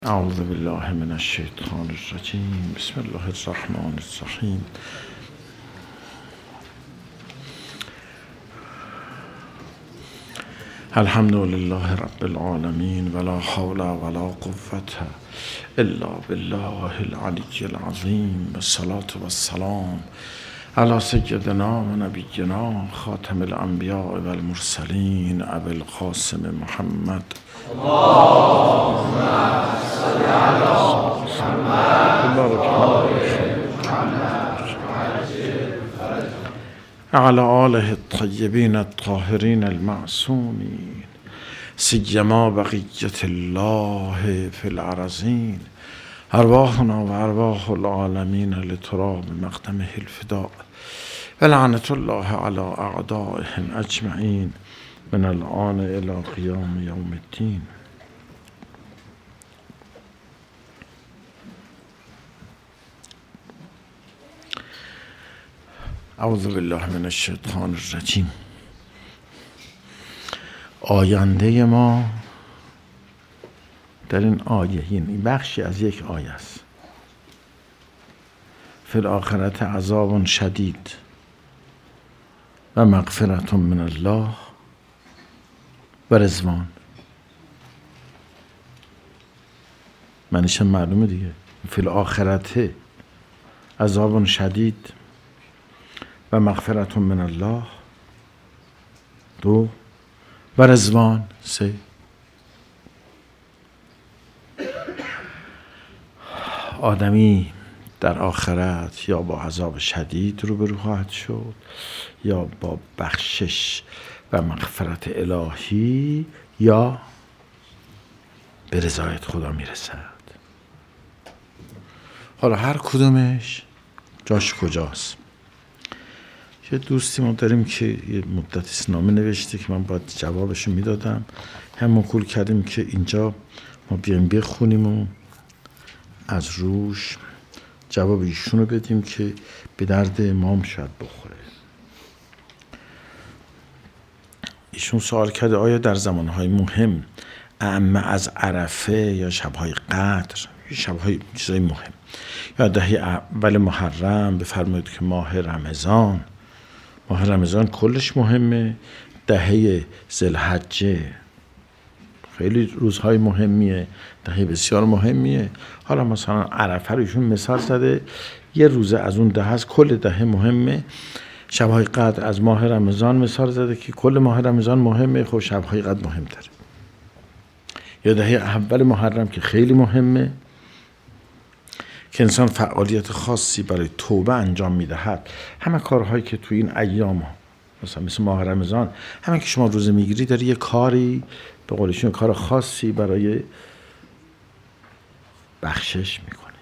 اعوذ بالله من الشیطان الرجیم. بسم الله الرحمن الرحیم. الحمد لله رب العالمین ولا حول ولا قوة الا بالله العلی العظیم. الصلاة والسلام علی سیدنا و نبینا خاتم الانبیاء و المرسلین ابی القاسم محمد. اللهم صل علی محمد وعلى آله الطیبین الطاهرین المعصومین سیما بقیة الله فی الارضین. ارواحنا و ارواح العالمین لتراب مقدمه الفداء و لعنة الله علی اعدائهم اجمعین من الآن الى قیام یوم الدین. اعوذ بالله من الشیطان الرجیم. آینده ما در این آیه، این بخشی از یک آیه است. فی الاخرة عذاب شدید و مغفرة من الله و رضوان. معنیش معلومه دیگه. فی الاخرة عذاب شدید و مغفرت من الله، دو، و رضوان، سه. آدمی در آخرت یا با عذاب شدید روبرو خواهد شد یا با بخشش و مغفرت الهی یا به رضایت خدا میرسد. حالا هر کدومش جاش کجاست؟ یه دوستی ما داریم که یه مدتی نامه نوشته که من باید جوابشو میدادم. هم مکول کردیم که اینجا ما بیایم بخونیم و از روش جواب ایشونو بدیم که به درد امام شاید بخوره. ایشون سوال کرده آیا در زمانهای مهم اعم از عرفه یا شبهای قدر، شبهای چیزای مهم، یا دهه اول محرم، بفرمایید که ماه رمضان کلش مهمه، دهه ذوالحجه خیلی روزهای مهمیه، دهه بسیار مهمیه. حالا مثلا عرفه رو ایشون مثال زده، یه روزه از اون دهه است، کل دهه مهمه. شبهای قدر از ماه رمضان مثال زده که کل ماه رمضان مهمه، خب شبهای قدر مهمتره. یا دهه اول محرم که خیلی مهمه که انسان فعالیت خاصی برای توبه انجام میدهد. همه کارهایی که تو این ایام مثل ماه رمضان، همه که شما روزه میگیری داری یه کاری، به قولشون کار خاصی برای بخشش میکنی.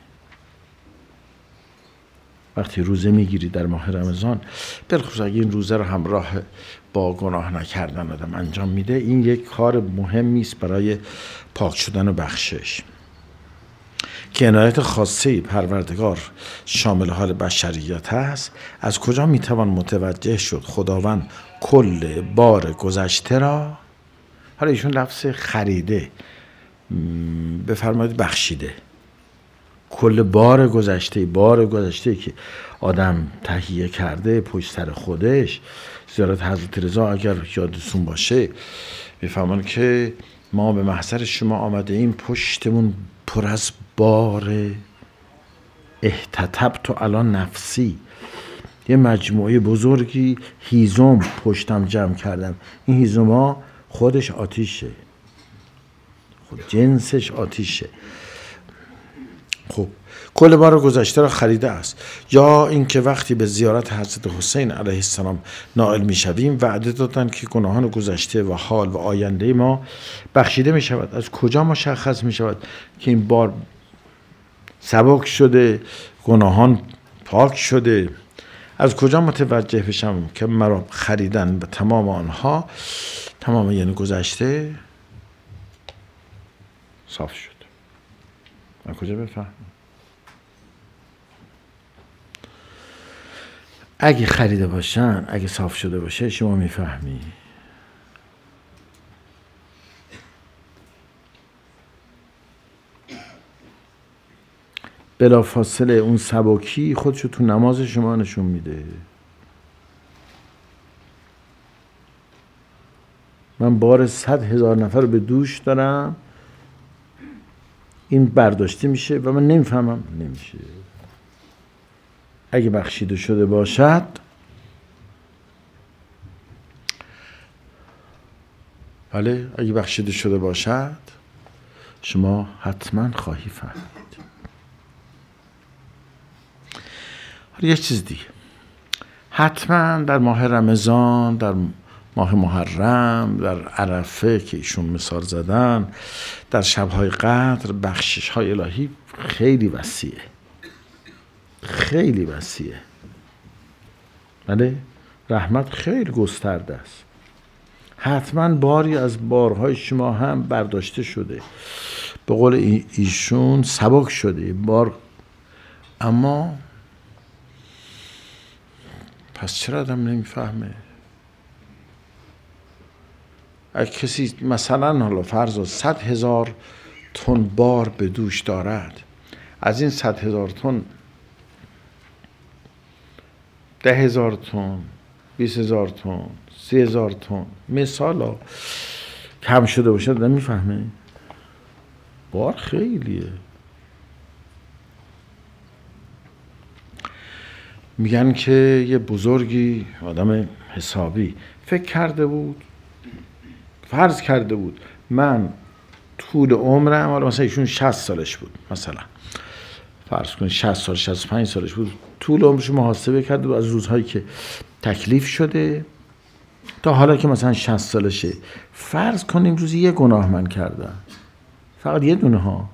وقتی روزه میگیری در ماه رمضان، بالخصوص اگه این روزه رو همراه با گناه نکردن آدم انجام میده، این یک کار مهمی است برای پاک شدن و بخشش که عنایت خاصه پروردگار شامل حال بشریت است. از کجا میتوان متوجه شد خداوند کل بار گذشته را، حالا ایشون لفظ خریده، بفرمایید بخشیده، کل بار گذشته که آدم تهیه کرده پشت سر خودش. زیارت حضرت رضا اگر یادتون باشه بفرمایید که ما به محضر شما آمده ایم، پشتمون پر از بار، احتطبت علی نفسی، یه مجموعه بزرگی هیزم پشتم جمع کردم. این هیزم‌ها خودش آتیشه، خود جنسش آتیشه. خب کل بار گذشته را خریده است. یا اینکه وقتی به زیارت حضرت حسین علیه السلام نائل میشویم، وعده دادن که گناهان گذشته و حال و آینده ما بخشیده می شود. از کجا مشخص می شود که این بار سبک شده، گناهان پاک شده؟ از کجا متوجه بشم که مرا خریدن به تمام آنها، تمام یعنی گذشته صاف شد؟ از کجا بفهمم؟ اگه خریده باشن، اگه صاف شده باشه، شما میفهمی. بلافاصله اون سبکی خودشو تو نماز شما نشون میده. من بار 100,000 نفر رو به دوش دارم، این برداشته میشه و من نمیفهمم. نمیشه. اگه بخشیده شده باشد بله، اگه بخشیده شده باشد شما حتما خواهی فهمید. یه چیز دیگه، حتما در ماه رمضان، در ماه محرم، در عرفه که ایشون مثال زدن، در شبهای قدر بخشش های الهی خیلی وسیعه، خیلی وسیعه. بله، رحمت خیلی گسترده است. حتما باری از بارهای شما هم برداشته شده، به قول ایشون سبک شده بار. اما پس چرا آدم نمیفهمه؟ اگه کسی مثلا حالا فرض 100,000 تن بار به دوش دارد، از این 100,000 تن 10,000 تن، 20,000 تن، 30,000 تن مثلا کم شده باشه، آدم میفهمه؟ بار خیلیه. میگن که یه بزرگی، آدم حسابی، فکر کرده بود، فرض کرده بود من طول عمرم، حالا مثلا ایشون 60 سالش بود، مثلا فرض کنید 60 سال 65 سالش بود، طول عمرش محاسبه کرده بود از روزهایی که تکلیف شده تا حالا که مثلا 60 سالشه. فرض کنیم روزی یه گناه من کردم، فقط یه دونه ها.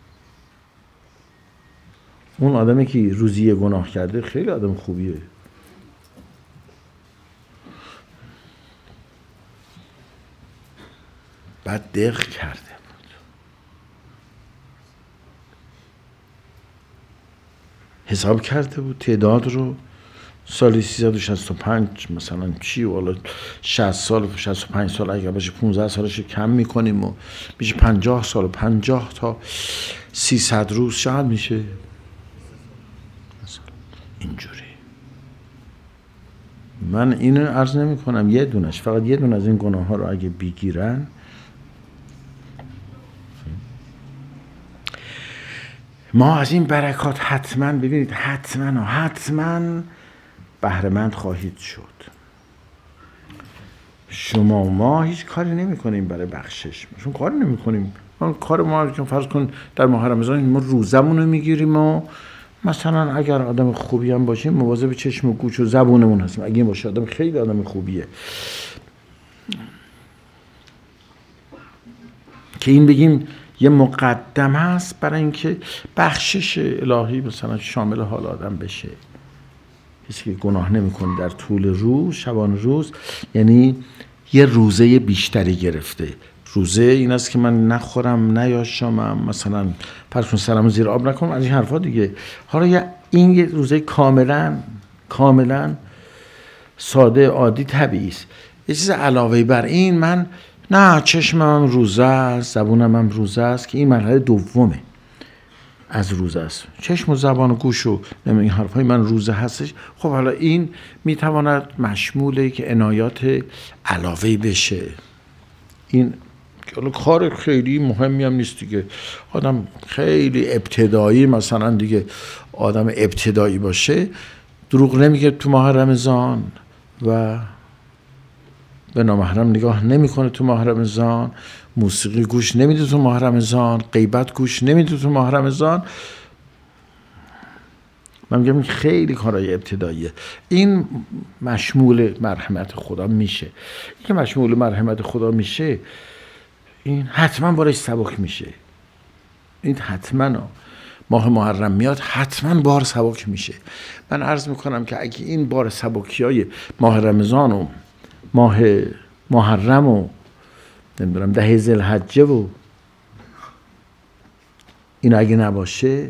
اون آدمی که روزی یه گناه کرده خیلی آدم خوبیه. بعد دق کرده بود، حساب کرده بود تعداد رو، سالی 365 مثلا چی، والا 60 سال 65 سال اگر باشه 15 سالش کم میکنیم و میشه 50 سال، 50 تا 300 روز چقدر میشه؟ مثلا اینجوری. من اینو عرض نمی کنم یه دونش، فقط یه دونه از این گناه ها رو اگه بگیرن، ما از این برکات حتما، ببینید حتما بهره مند خواهید شد. شما و ما هیچ کاری نمی کنیم برای بخشش، چون کاری نمی کنیم. کار ما فرض کن در ماه رمضان ما روزمون رو میگیریم و مثلا اگر آدم خوبی هم باشیم مواظب چشم و گوش و زبونمون هستیم. اگه این باشه آدم خیلی آدم خوبیه که این بگیم یه مقدمه است برای اینکه بخشش الهی مثلا شامل حال آدم بشه. کسی که گناه نمیکنه در طول روز، شبان روز، یعنی یه روزه بیشتری گرفته. روزه این است که من نخورم، نیاشامم، مثلا پرچون سرم زیر آب نکنم، از این حرفا دیگه. حالا این یه روزه کاملا ساده، عادی، طبیعی است. یه چیز علاوه بر این، من نه چشمم روزه است، زبونم هم روزه است، که این مرحله دومه از روزه است. چشم و زبان و گوش و این حرفای من روزه هستش. خب حالا این میتواند مشموله که عنایات علاوه بشه. این کار خیلی مهمی هم نیست دیگه. آدم خیلی ابتدایی، مثلا دیگه آدم ابتدایی باشه، دروغ نمیگه تو ماه رمضان و به نامحرم نگاه نمیکنه تو ماه رمضان، موسیقی گوش نمیده تو ماه رمضان، غیبت گوش نمیده تو ماه رمضان. من میگم خیلی کارهای ابتداییه. این مشمول مرحمت خدا میشه. این که مشمول مرحمت خدا میشه، این حتما بارش سبک میشه. این حتما ماه محرم میاد، حتما بار سبک میشه. من عرض میکنم که اگه این بار سبکی های ماه رمضان و ماه محرم و نمیدونم 10 ذوالحجه و این اگه نباشه،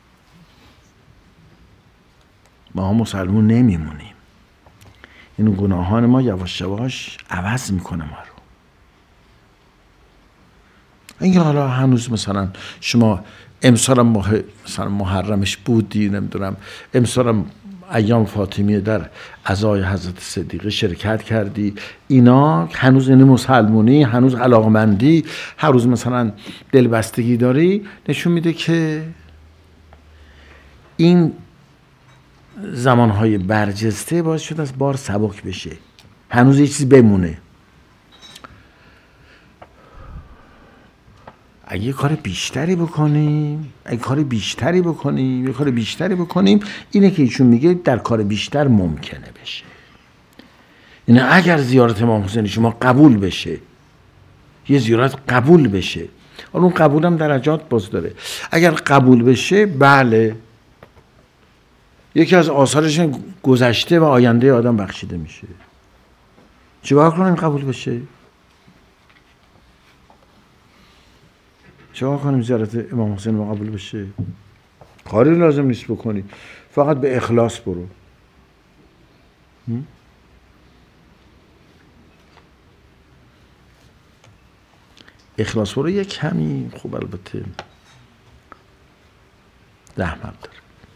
ما مسلمون نمیمونیم. این گناهان ما یواش یواش عوض میکنه ما رو. اینکه حالا هنوز مثلا شما امسال ماه مثلا محرمش بودی، نمیدونم امسال ایام فاطمیه در عزای حضرت صدیقه شرکت کردی، اینا هنوز این مسلمونی، هنوز علاقمندی، هر روز مثلا دلبستگی داری، نشون میده که این زمانهای برجسته باعث شده از بار سبک بشه، هنوز یه چیزی بمونه. اگه یه کار بیشتری بکنیم، اینه که ایشون میگه در کار بیشتر ممکنه بشه. اینه اگر زیارت امام حسین شما قبول بشه، یه زیارت قبول بشه، حالا اون قبول هم درجات باز داره، اگر قبول بشه بله یکی از آثارش گذشته و آینده آدم بخشیده میشه. چیکار کنیم قبول بشه؟ چیکار کنیم زیارت امام حسین ما قبول بشه؟ کاری لازم نیست بکنی، فقط به اخلاص برو. اخلاص برو یک کمی خوب البته زحمت داره.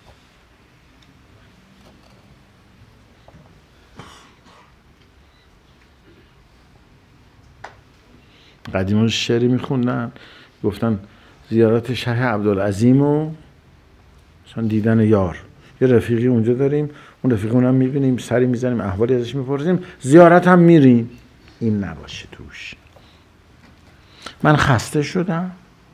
قدیما شعری میخوندن، گفتن زیارت شهر عبدالعظیم و مثلا دیدن یار، یه رفیقی اونجا داریم، اون رفیقمون هم میبینیم، سری میزنیم، احوالی ازش میپرسیم، زیارت هم میریم. این نباشه توش. من خسته شدم،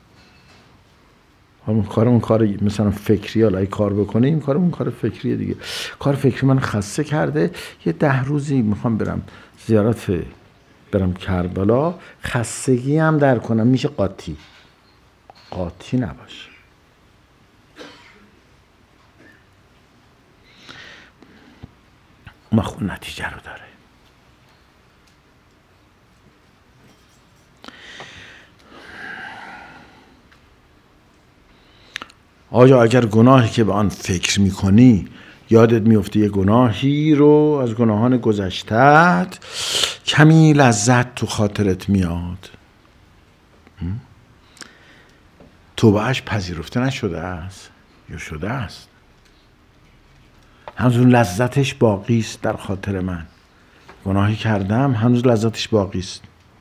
کارمون کار مثلا فکری، حالا اگه کار بکنیم کارمون کار فکریه دیگه، کار فکری من خسته کرده، یه 10 روزی میخوام برم زیارت، برم کربلا، خستگی هم در کنم، میشه قاطی نباشه. ما خود نتیجه رو داره. آیا اگر گناهی که به آن فکر میکنی یادت میفته یه گناهی رو از گناهان گذشته‌ات، کمی لذت تو خاطرت میاد، توبه‌اش پذیرفته نشده است یا شده است، هنوز لذتش باقی است در خاطر من، گناهی کردم هنوز لذتش باقی است.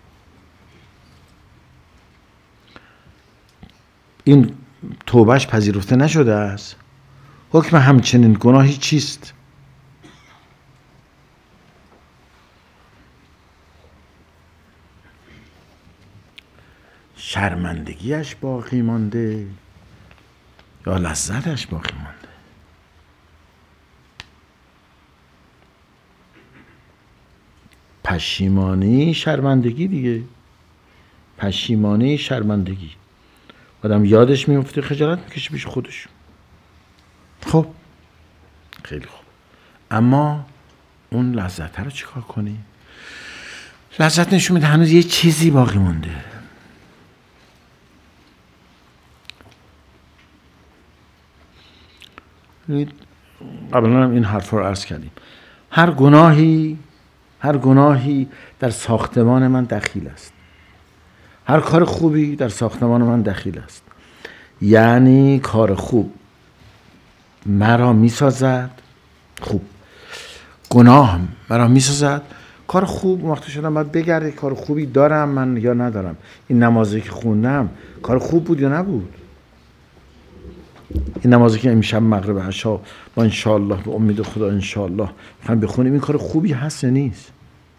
این توبه‌اش پذیرفته نشده است. حکم همچنین گناهی چیست؟ شرمندگیش باقی مانده یا لذتش باقی مانده؟ پشیمانی، شرمندگی دیگه، پشیمانی، شرمندگی، آدم یادش میفته خجالت میکشه پیش خودش. خب خیلی خوب، اما اون لذت رو چیکار کنی؟ لذت نشون میده هنوز یه چیزی باقی مونده. قبلا هم این حرف رو عرض کردیم. هر گناهی در ساختمان من دخیل است، هر کار خوبی در ساختمان من دخیل است. یعنی کار خوب مرا میسازد، خوب گناه مرا میسازد. کار خوب وقتی شدم باید بگرده کار خوبی دارم من یا ندارم. این نمازی که خوندم کار خوب بود یا نبود؟ این نمازی که امشب مغرب عشا با انشاءالله به امید خدا انشاءالله میخوایم بخونیم، این کار خوبی هست یا نیست؟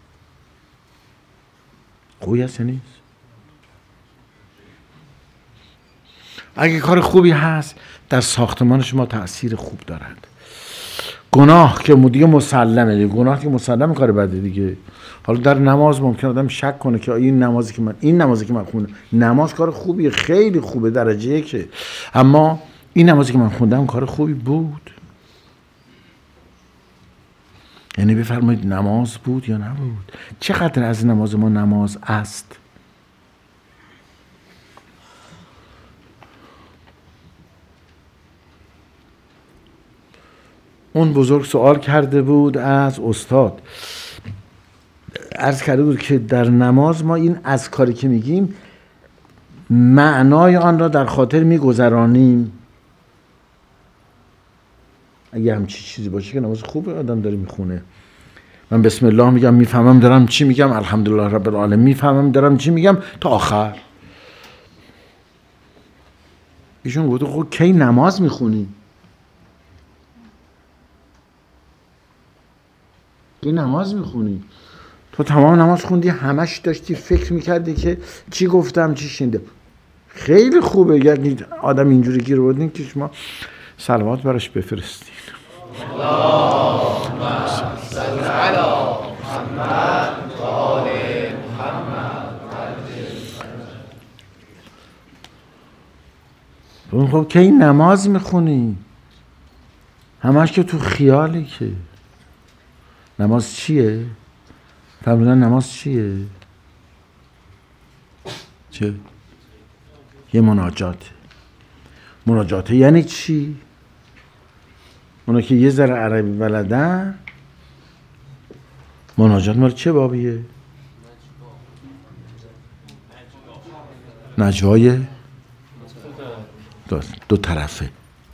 خوبی هست یا نیست؟ اگه کار خوبی هست در ساختمان شما تأثیر خوب دارد. گناه که دیگه مسلمه دیگه، گناه که مسلمه کار بده دیگه. حالا در نماز ممکن آدم شک کنه که این نمازی که من خوندم، نماز کار خوبیه، خیلی خوبه، درجه 1، اما این نمازی که من خوندم کار خوبی بود؟ یعنی بفرمایید نماز بود یا نبود؟ چقدر از نماز ما نماز است؟ اون بزرگ سوال کرده بود از استاد، عرض کرده بود که در نماز ما این اذکاری که میگیم معنای آن را در خاطر میگذرانیم. اگه همچی چیزی باشه که نماز خوبه آدم داره میخونه. من بسم الله میگم میفهمم دارم چی میگم، الحمدلله رب العالمین میفهمم دارم چی میگم تا آخر. ایشون گفت خب کی نماز میخونی؟ کی نماز میخونی؟ تو تمام نماز خوندی همش داشتی فکر میکردی که چی گفتم چی شنیدم. خیلی خوبه یعنی آدم اینجوری گیر بردین که شما صلوات براش بفرستین. اللهم صل علی محمد و آل محمد. خب که این نماز میخونی همش که تو خیالی که نماز چیه؟ فرمودن نماز چیه؟ چه؟ یه مناجاته. مناجاته یعنی چی؟ اونا که یه ذره عربی بلدن مناجات مال چه بابیه؟ نجوای دو طرفه.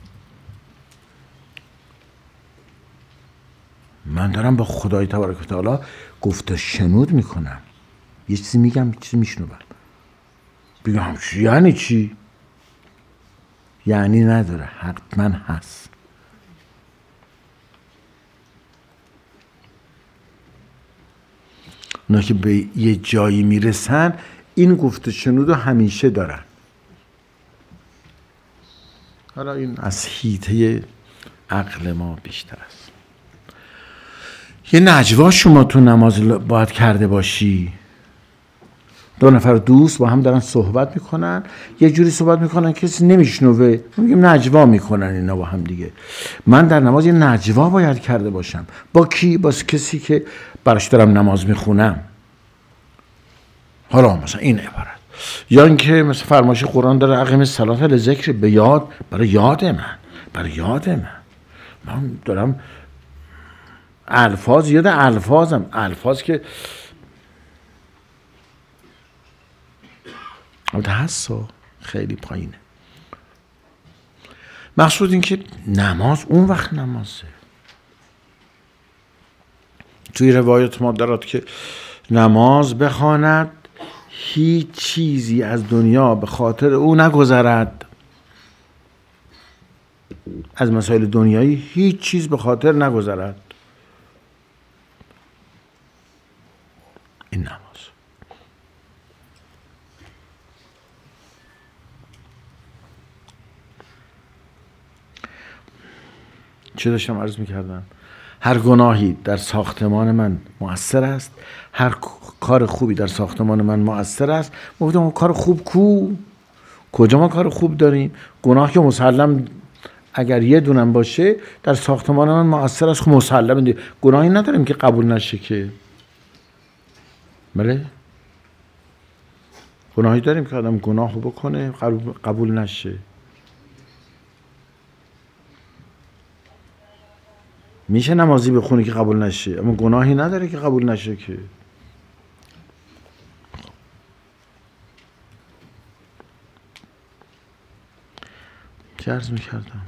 من دارم با خدای تبارک و تعالی گفت شنود میکنم. یه چیزی میگم یه چیزی میشنوم. بگم چی؟ یعنی چی؟ یعنی نداره، حتما هست. اونا که به یه جایی میرسن این گفت شنود رو همیشه دارن. حالا این از حیطه عقل ما بیشتر است. یه نجوا شما تو نماز باید کرده باشی. دو نفر دوست با هم دارن صحبت میکنن، یه جوری صحبت میکنن کسی نمیشنوه، میگیم نجوا میکنن اینا با هم دیگه. من در نماز یه نجوا باید کرده باشم. با کی؟ با کسی که براش دارم نماز میخونم. حالا مثلا این عبارت یا اینکه مثلا فرمایش قرآن داره اقیم الصلاة لذکر، به یاد، برای یاد من، برای یاد من دارم الفاظ یاد الفاظم، الفاظ که هست خیلی پایینه. مقصود این که نماز اون وقت نمازه. توی روایت ما دارد که نماز بخواند هیچ چیزی از دنیا به خاطر او نگذرد. از مسائل دنیایی هیچ چیز به خاطر نگذرد. این نماز. چه داشتم عرض میکردم؟ هر گناهی در ساختمان من مؤثر است، هر کار خوبی در ساختمان من مؤثر است. گفتم کار خوب کجا ما کار خوب داریم؟ گناه که مسلم اگر یه دونم باشه در ساختمان من مؤثر است، خب مسلم گناهی نداریم که قبول نشه که. بله؟ گناهی داریم که آدم گناهو بکنه قبول نشه. میشه نمازی بخونه که قبول نشه، اما گناهی نداره که قبول نشه که. چه عرض میکردم؟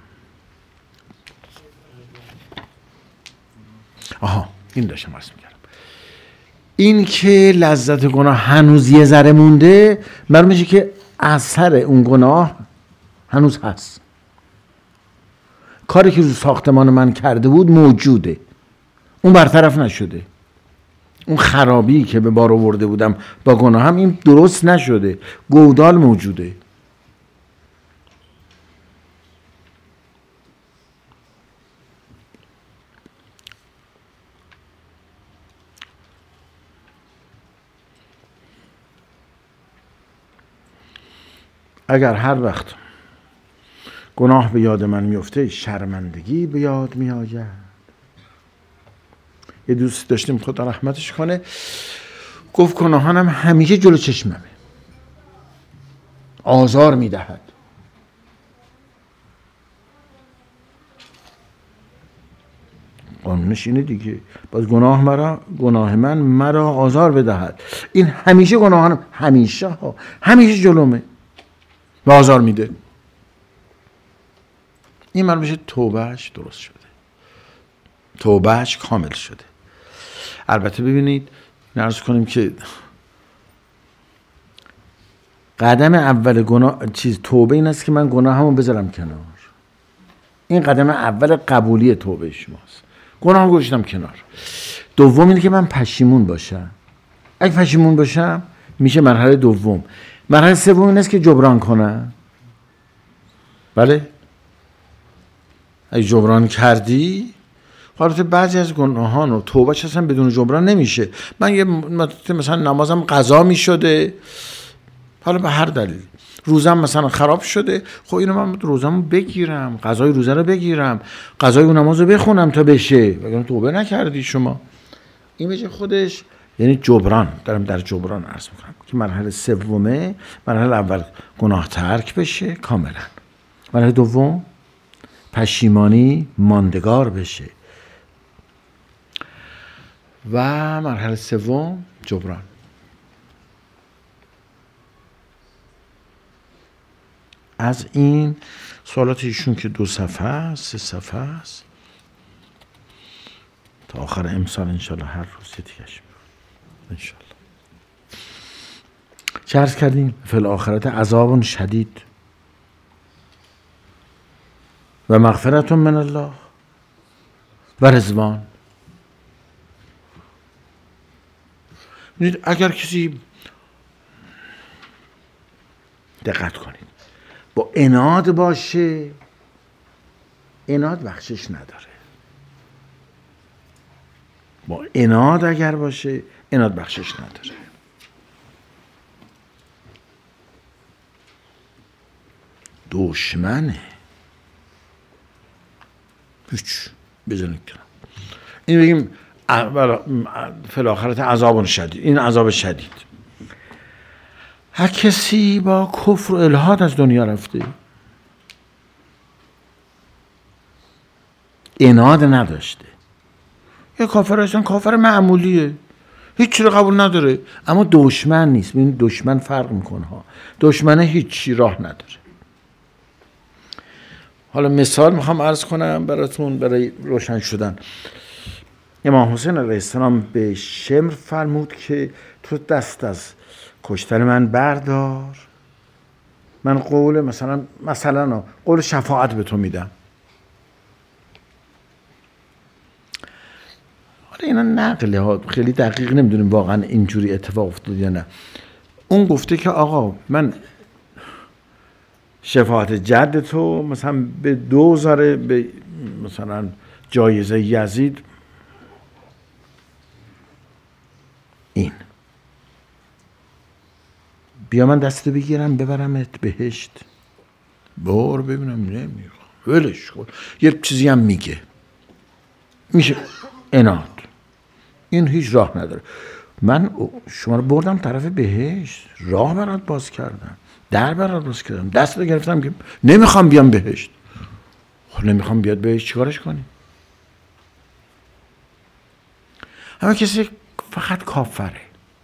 آها این داشتم عرض میکردم. این که لذت گناه هنوز یه ذره مونده، معلوم میشه که اثر اون گناه هنوز هست. کاری که رو ساختمان من کرده بود موجوده، اون برطرف نشده. اون خرابی که به بار آورده بودم با گناهم این درست نشده، گودال موجوده. اگر هر وقت گناه به یاد من میفته شرمندگی به یاد میآید. یه دوست داشتیم خدا رحمتش کنه، گفت گناهانم همیشه جلو چشممه، آزار میدهد. قانونش اینه دیگه، باز گناه من مرا آزار بدهد. این همیشه گناهانم همیشه جلومه. و آزار میده. این مرد میشه توبهش درست شده، توبهش کامل شده. البته ببینید نرز کنیم که قدم اول گناه توبه این است که من گناهمو بذارم کنار. این قدم اول قبولی توبه شماست. گناهمو گذاشتم کنار. دوم اینه که من پشیمون باشم. اگه پشیمون باشم میشه مرحله دوم. مرحله سوم این است که جبران کنم. بله؟ اگه جبران کردی، حالت بعضی از گناهان و توبهش اصلا بدون جبران نمیشه. من یه مثلا نمازم قضا میشده، حالا به هر دلیل روزم مثلا خراب شده، خب اینو من روزمو بگیرم، قضای روزه رو بگیرم، قضای اون نماز رو بخونم تا بشه. وگرنه توبه نکردی شما. این میشه خودش یعنی جبران. دارم در جبران عرض میکنم که مرحله سومه، مرحله اول گناه ترک بشه کاملا، مرحله دوم پشیمانی ماندگار بشه و مرحله سوم جبران. از این سوالات ایشون که 2 صفحه است، 3 صفحه است، تا آخر امسال انشالله هر روز یه تیکش انشالله. چه عرض کردیم؟ فی الاخرت عذاب شدید و مغفرت من الله و رضوان. اگر کسی دقت کنید با عناد باشه، عناد بخشش نداره. با عناد اگر باشه، عناد بخشش نداره. دشمنه هیچ بزنید کنم. این بگیم فی الاخرت عذاب شدید. این عذاب شدید. هر کسی با کفر و الحاد از دنیا رفته، عناد نداشته، یه کافر هستن، کافر معمولیه، هیچ چی رو قبول نداره، اما دشمن نیست. این دشمن فرق میکنه ها. دشمن هیچی راه نداره. حالا مثال میخوام عرض کنم براتون برای روشن شدن. امام حسین علیه السلام به شمر فرمود که تو دست از کشتن من بردار، من قول مثلا قول شفاعت به تو میدم. حالا اینا نقله ها، خیلی دقیق نمیدونیم واقعا اینجوری اتفاق افتاد یا نه. اون گفته که آقا من شفاعت جد تو مثلا به 2000 به مثلا جایزه یزید، این بیا من دستو بگیرم ببرمت بهشت. بار ببینم نمیخوام، ولش کن. یه چیزی هم میگه، میشه عناد. این هیچ راه نداره. من شما رو بردم طرف بهشت، راه برات باز کردم، در برات باز کردم، دست رو گرفتم که نمیخوام بیام بهشت. خب نمیخوام بیاد بهشت چیکارش کنی؟ همه کسی فقط کافره.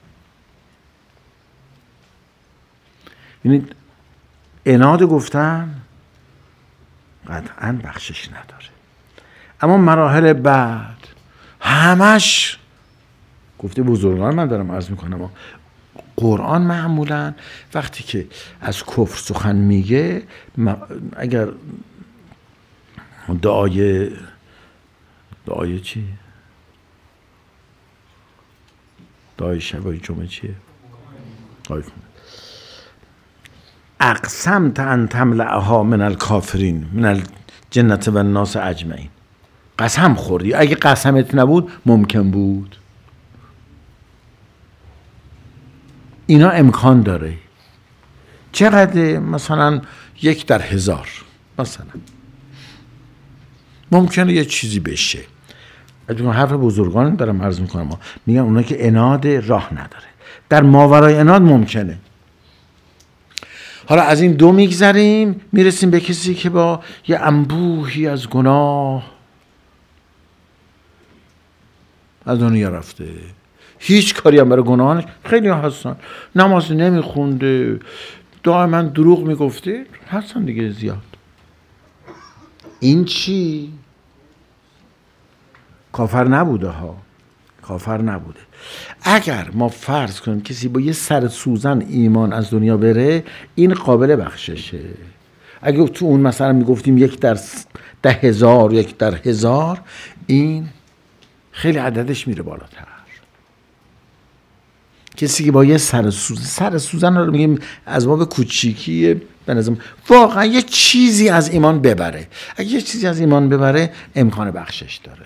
یعنی عناد گفتن قطعا بخشش نداره. اما مراحل بعد همش گفته بزرگان من دارم عرض میکنم. قرآن معمولا وقتی که از کفر سخن میگه، اگر دعای چی؟ دعای شبای جمعه چیه؟ اقسمت ان تملأها من الکافرین من الجنة و الناس اجمعین. قسم خوردی. اگه قسمت نبود ممکن بود. اینا امکان داره. چقدر؟ مثلا 1 در 1000 مثلا ممکنه یه چیزی بشه. حرف بزرگان دارم عرض میکنم، میگن اونا که عناد راه نداره، در ماورای عناد ممکنه. حالا از این 2 میگذریم، میرسیم به کسی که با یه انبوهی از گناه از دنیا رفته، هیچ کاری هم برای گناهانش. خیلی ها هستن نماز نمیخونده، دائما دروغ میگفتی هستن دیگه زیاد. این چی؟ کافر نبوده ها، کافر نبوده. اگر ما فرض کنیم کسی با یه سر سوزن ایمان از دنیا بره، این قابل بخششه. اگه تو اون مثلا میگفتیم 1 در 10,000 1 در 1000، این خیلی عددش میره بالاتر. کسی که با یه سر سوزن رو میگیم از باب کوچیکی، به نظرم واقعا یه چیزی از ایمان ببره. اگه یه چیزی از ایمان ببره امکان بخشش داره.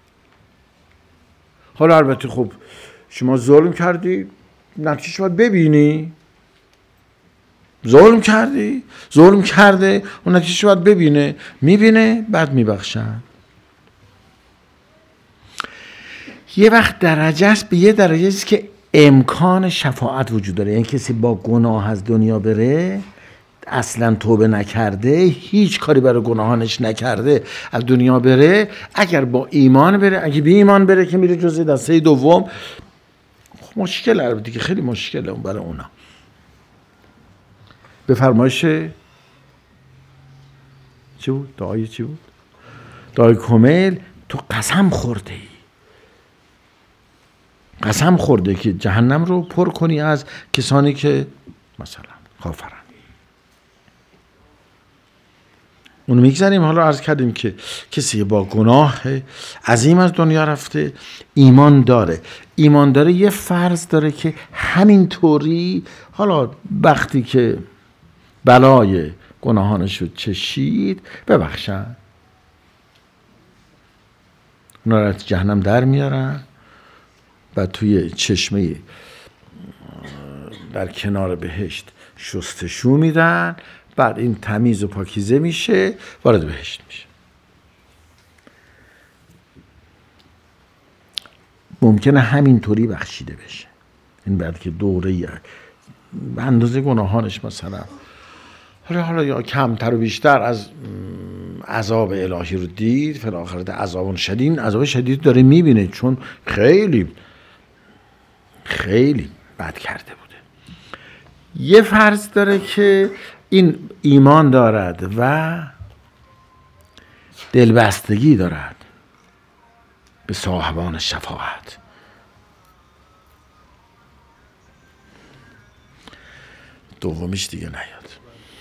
حالا البته خب شما ظلم کردی، نتیجه‌اش باید ببینی. ظلم کردی، ظلم کرده، اون نتیجه‌اش باید ببینه، میبینه بعد میبخشن. یه وقت درجه است، به یه درجه است که امکان شفاعت وجود داره. یعنی کسی با گناه از دنیا بره، اصلا توبه نکرده، هیچ کاری برای گناهانش نکرده، از دنیا بره، اگر با ایمان بره، اگه بی ایمان بره که میره جزء دسته دوم، مشکل البته که خیلی مشکله اون برای اونا. به فرمایش چی بود؟ دعای چی بود؟ دعای کمیل. تو قسم خورده ای، قسم خورده که جهنم رو پر کنی از کسانی که مثلا کافرن. اونو میگذاریم. حالا عرض کردیم که کسی با گناه عظیم از دنیا رفته، ایمان داره. ایمان داره یه فرض داره که همینطوری حالا وقتی که بلای گناهانش رو چشید ببخشن، اونا رو جهنم در میارن و توی چشمه در کنار بهشت شستشو میدن، بعد این تمیز و پاکیزه میشه، وارد بهشت میشه. ممکنه همینطوری بخشیده بشه. این بعد که دوره به اندازه گناهانش مثلا حالا یا کمتر و بیشتر از عذاب الهی رو دید، فی الاخره عذاب شدید، عذاب شدید داره میبینه، چون خیلی خیلی بد کرده بوده. یه فرض داره که این ایمان دارد و دلبستگی دارد به صاحبان شفاعت. دومیش دیگه نیاد.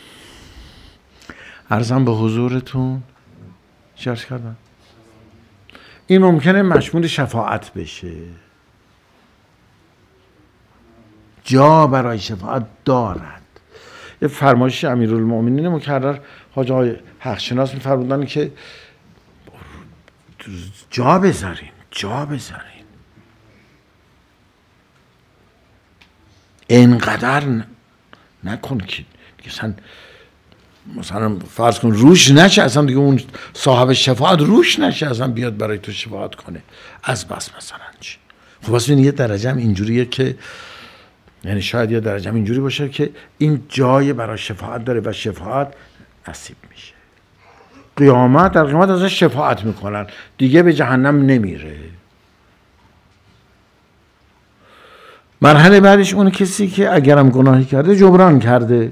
عرضم به حضورتون چرس کردم این ممکنه مشمول شفاعت بشه. جا برای شفاعت دارد. یه فرمایش امیرالمؤمنین مکرر حاج آقای حقشناس می‌فرمودن که جا بذارین، جا بذارین، اینقدر نکن که مثلا فرض کن روش نشه، اصلا دیگه اون صاحب شفاعت روش نشه اصلا بیاد برای تو شفاعت کنه، از بس مثلا چی. خب واسه یه درجه هم اینجوریه که یعنی شاید یه درجه هم اینجوری باشه که این جای برای شفاعت داره و شفاعت نصیب میشه. قیامت، در قیامت ازش شفاعت میکنن، دیگه به جهنم نمیره. مرحله بعدش اون کسی که اگرم گناهی کرده جبران کرده،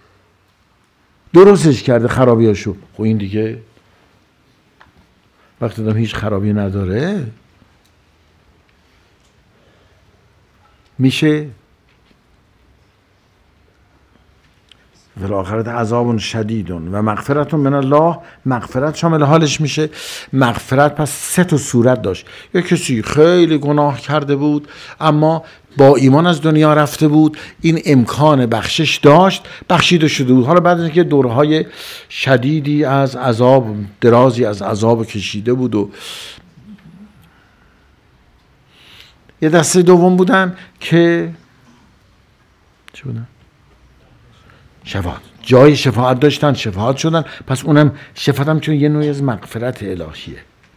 درستش کرده خرابیاشو. خب این دیگه وقتی دارم هیچ خرابی نداره میشه والآخرت عذاب شدید و مغفرت من الله. مغفرت شامل حالش میشه. مغفرت پس 3 صورت داشت. یک کسی خیلی گناه کرده بود اما با ایمان از دنیا رفته بود، این امکان بخشش داشت، بخشیده شده بود. حالا بعد از اینکه دورهای شدیدی از عذاب، درازی از عذاب کشیده بود و یه دسته دوم بودن که چه بودن؟ شفاعت. جای شفاعت داشتن، شفاعت شدن. پس اونم شفاعت هم چون یه نوعی از مغفرت الهیه،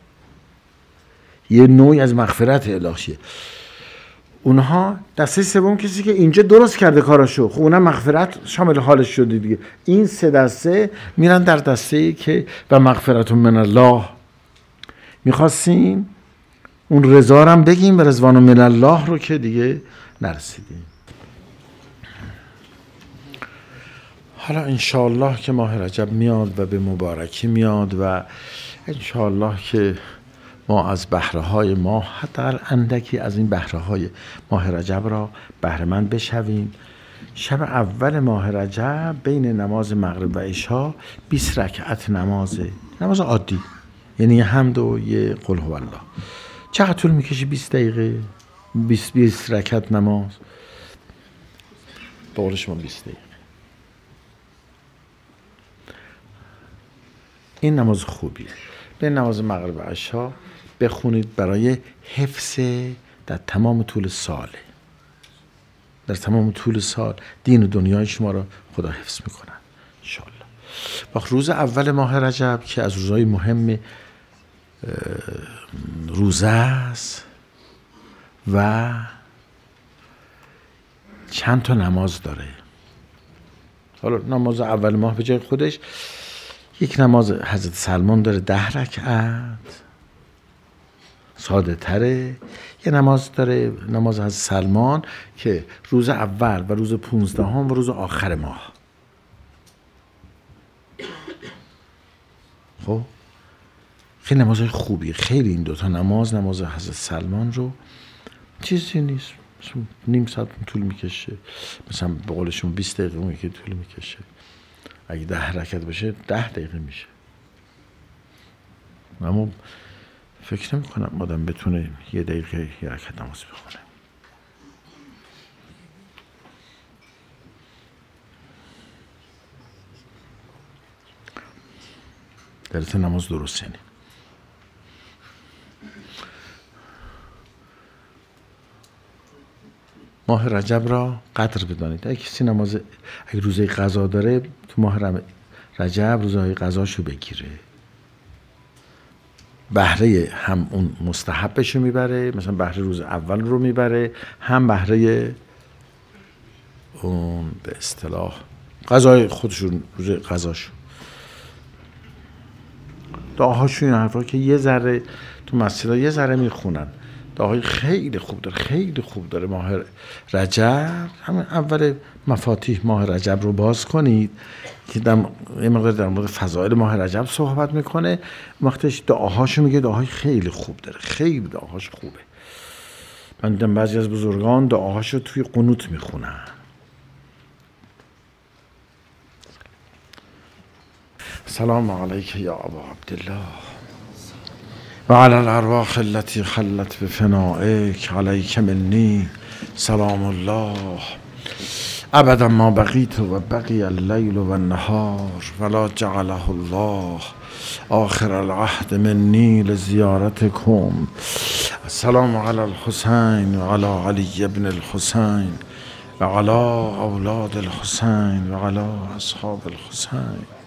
یه نوعی از مغفرت الهیه. اونها دسته سوم کسی که اینجا درست کرده کاراشو، خب اونم مغفرت شامل حالش شده دیگه. این 3 دسته میرن در دسته‌ای که و مغفرت من الله. میخواستیم اون رضا هم بگیم و رضوان من الله رو که دیگه نرسیدیم. حالا انشاءالله که ماه رجب میاد و به مبارکی میاد و انشاءالله که ما از بهره‌های ماه حداقل اندکی از این بهره‌های ماه رجب را بهره‌مند بشویم. شب اول ماه رجب بین نماز مغرب و عشا 20 رکعت نماز عادی، یعنی یه حمد و یه قل هو الله. چقدر طول میکشه؟ 20 دقیقه، 20 رکعت نماز، به قول شما 20 دقیقه. این نماز خوبیه. به نماز مغرب و عشا بخونید برای حفظ در تمام طول ساله. در تمام طول سال دین و دنیای شما را خدا حفظ میکنن انشاءالله. وقت روز اول ماه رجب که از روزهای مهم روزه است و چند تا نماز داره. حالا نماز اول ماه به جای خودش یک نماز حضرت سلمان داره 10 رکعت، ساده تره. یه نماز داره، نماز حضرت سلمان که روز اول و روز 15 و روز آخر ماه. خب خیلی نمازهای خوبی، خیلی این دوتا نماز حضرت سلمان رو چیزی نیست، مثلا نیم ساعت طول میکشه، مثلا به قول شما 20 دقیقه اون که طول میکشه. اگه 10 رکعت بشه 10 دقیقه میشه. اما فکر نمی کنم آدم بتونه یه دقیقه یه رکعت نماز بخونه. درست نماز درست یعنی ماه رجب را قدر بدانید. اگه کسی اگه روزه قضا داره تو ماه رجب روزهای قضاشو بگیره، بهره هم اون مستحبشو میبره، مثلا بهره روز اول رو میبره، هم بهره اون به اصطلاح قضای خودشون، روز قضاشو. دعاهاشون این حرفا که یه ذره تو مسجدها یه ذره میخونن، دعاهای خیلی خوب داره ماه رجب. همین اول مفاتیح ماه رجب رو باز کنید که یه مقدار در مورد فضایل ماه رجب صحبت میکنه. وقتش دعاهاشو میگه، دعاهای خیلی خوب داره، خیلی دعاهاش خوبه. من دیدم بعضی از بزرگان دعاهاشو توی قنوت میخونن. سلام علیک یا ابا عبدالله و علی الارواح التي خلت بفنائک، علیک منی سلام الله ابدا ما بقیت و بقی اللیل و النهار ولا جعله الله آخر العهد منی لزیارتکم. السلام علی الحسین و علی علی ابن الحسین و علی اولاد الحسین و علی اصحاب الحسین.